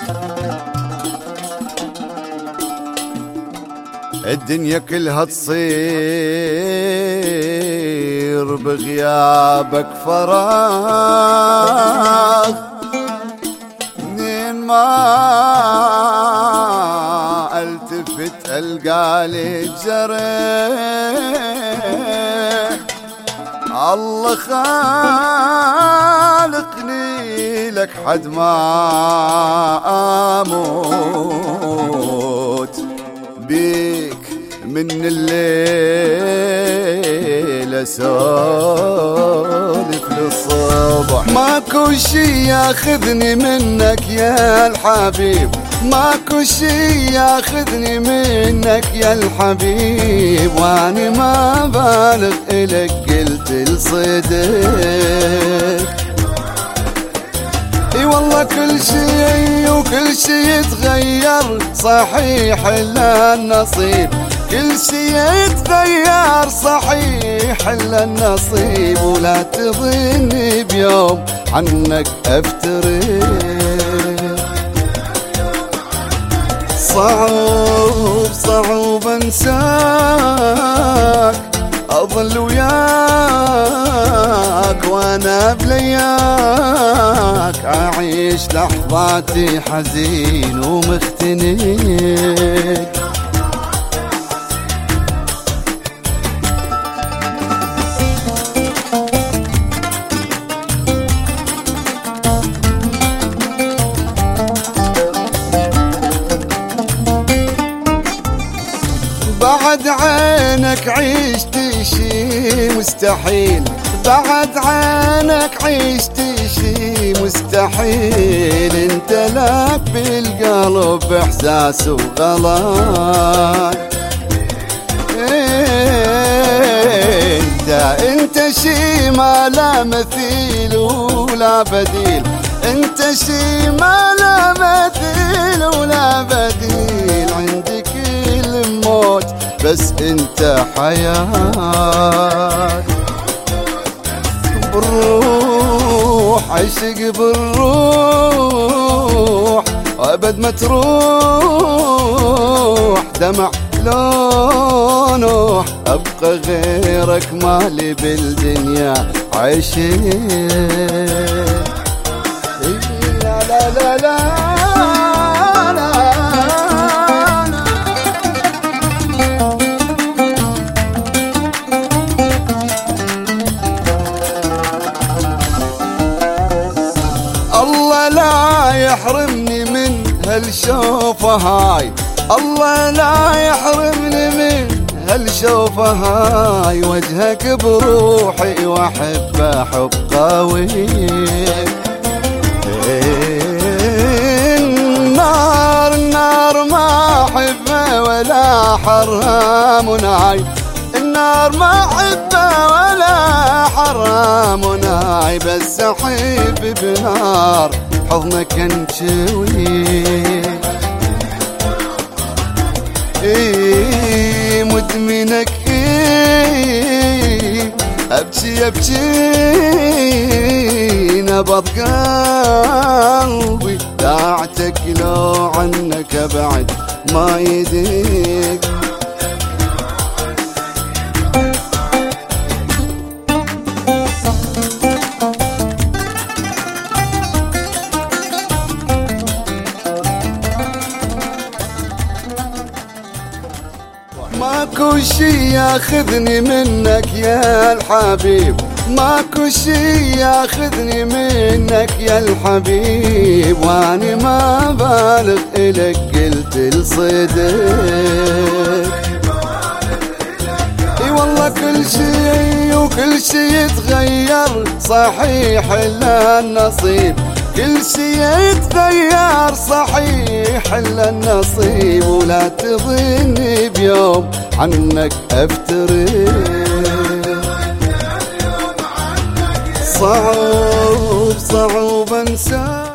الدنيا كلها تصير بغيابك فراغ، منين ما التفت القالي جرح. الله خالقني لك حد ما اموت بيك من الليل اسولف للصبح. ماكو شي ياخذني منك يا الحبيب، ماكو شي ياخذني منك يا الحبيب، واني ما بالغ الك قلت الصدق. اي والله كل شي وكل شي يتغير صحيح الا النصيب، كل شي يتغير صحيح الا النصيب، ولا تظني بيوم عنك افترق. صعب انساك، اظل وياك وانا بلياك، اعيش لحظاتي حزين ومختنق. بعد عينك عشت شي مستحيل، بعد عينك عشت شي مستحيل، انت لك بالقلب احساس وغلط. انت شي ما لا مثيل ولا بديل، انت شي ما لا مثيل ولا بديل، عندك الموت بس انت حياة. بالروح عشق بالروح، وابد ما تروح دمع لونه، ابقى غيرك مالي بالدنيا عشق. لا لا لا لا لا يحرمني من هالشوفة هاي، الله لا يحرمني من هالشوفة هاي، وجهك بروحي واحبه حب قوي. النار ما احبه ولا حرام ناي، النار ما احبه ولا حرام ناي، بس احب بنار حضنك انشوي. مدمنك ابكي ابكي نبض قلبي، داعتك لو عنك ابعد ما يديك. ماكو شي ياخذني منك يا الحبيب، ماكو شي ياخذني منك يا الحبيب، واني ما بالغ الك قلت الصدق. اي والله كل شي وكل شي يتغير صحيح الا النصيب، كل شي يتغير صحيح الا النصيب، ولا تظني بيوم عنك افترق. صعب انساك.